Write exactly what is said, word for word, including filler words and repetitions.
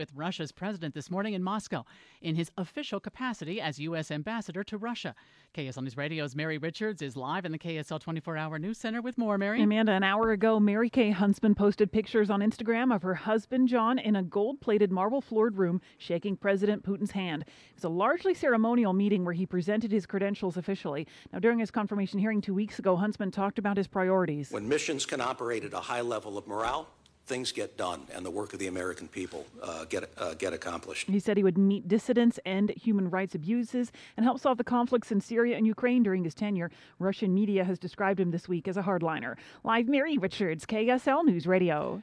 with Russia's president this morning in Moscow in his official capacity as U S ambassador to Russia. K S L News Radio's Mary Richards is live in the K S L twenty-four hour News Center with more. Mary? Amanda, an hour ago, Mary Kay Huntsman posted pictures on Instagram of her husband, John, in a gold-plated, marble-floored room shaking President Putin's hand. It was a largely ceremonial meeting where he presented his credentials officially. Now, during his confirmation hearing two weeks ago, Huntsman talked about his priorities. When missions can operate at a high level of morale, things get done, and the work of the American people uh, get uh, get accomplished. He said he would meet dissidents, end human rights abuses, and help solve the conflicts in Syria and Ukraine during his tenure. Russian media has described him this week as a hardliner. Live, Mary Richards, K S L News Radio.